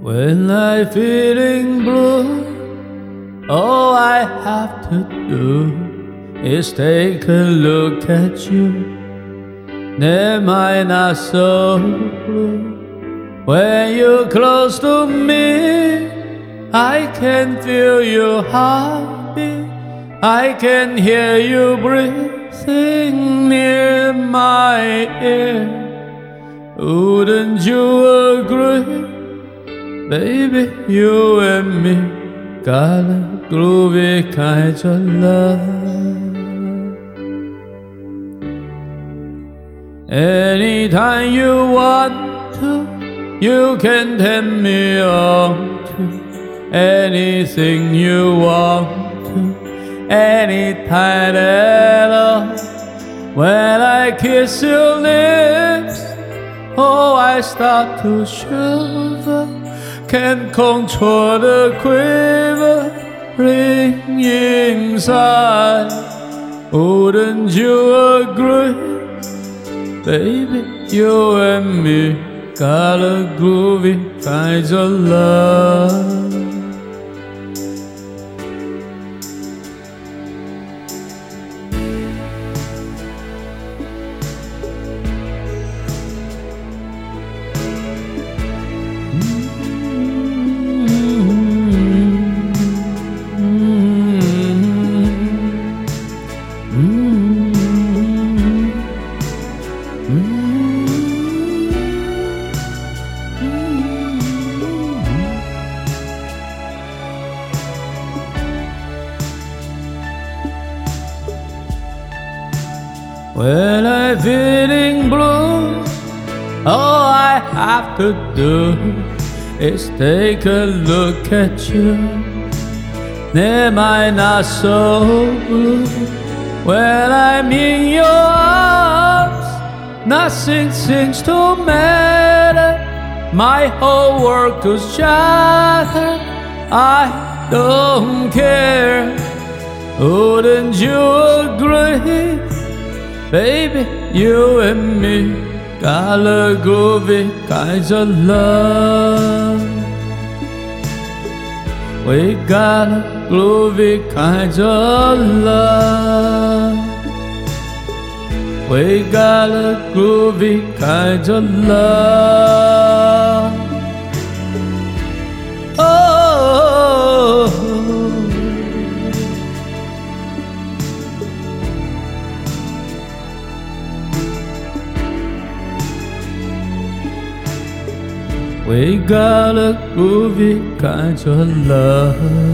When I'm feeling blue, all I have to do is take a look at you. Am I not so blue? When you're close to me, I can feel your heartbeat. I can hear you breathing near my ear. Wouldn't you agree? Baby, you and me got a groovy kind of love. Anytime you want to, you can turn me on to anything you want to, anytime at all. When I kiss your lips, oh, I start to shiver. Can't control the quivering inside. Wouldn't you agree? Baby, you and me got a groovy kind of love. When I'm feeling blue, all I have to do is take a look at you. Am I not so blue? When I'm in your arms, nothing seems to matter. My whole world could shatter. I don't care. Wouldn't you agree? Baby, you and me got a groovy kind of love. We got a groovy kind of love. We got a groovy kind of love. Oh, we got a groovy kind of love.